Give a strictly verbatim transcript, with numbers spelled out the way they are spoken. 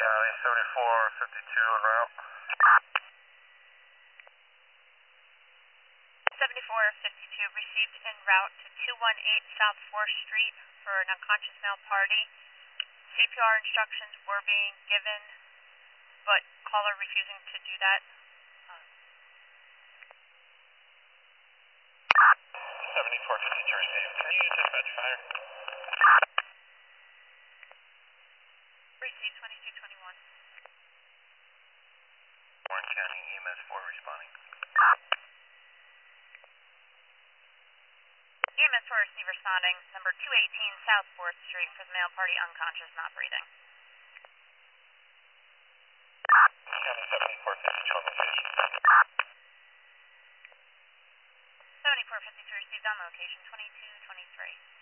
County seventy-four fifty-two en route. seventy-four fifty-two received en route to two one eight South fourth Street for an unconscious male party. C P R instructions were being given, but caller refusing to do that. seventy-four fifty-two received. Can you dispatch fire? Received twenty-two twenty-one. Warren County E M S four responding. E M S four is responding, number two eighteen South fourth Street for the male party unconscious, not breathing. County seventy-four fifty-two on location. seventy-four fifty-two received on location, twenty-two twenty-three.